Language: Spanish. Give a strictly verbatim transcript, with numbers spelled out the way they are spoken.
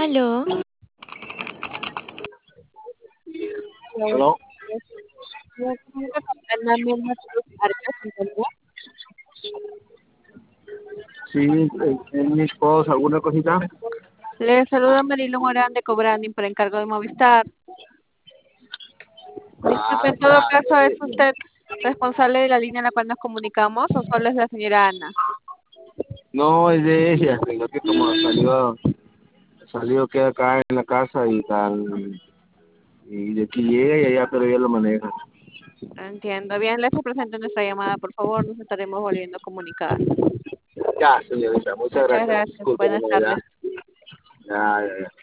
Aló, Hola, ¿Aló? buenos días. Ana Mirna Cruz Arias, ¿se encuentra? Sí, eh, es mi esposa, ¿alguna cosita? Le saluda Marilo Morán de Cobranding por encargo de Movistar. Disculpe, Ah, en todo ya, caso, ¿es ya, ya. usted responsable de la línea en la cual nos comunicamos o solo es la señora Ana? No, es de ella, sino que como salió, salió queda acá en la casa y tal, y de aquí llega y allá, pero ella lo maneja. Entiendo. Bien, les presento nuestra llamada, por favor, nos estaremos volviendo a comunicar. Ya, señorita, muchas Muchas gracias. gracias. Disculpe la Buenas novedad. tardes. Ya, ya, ya.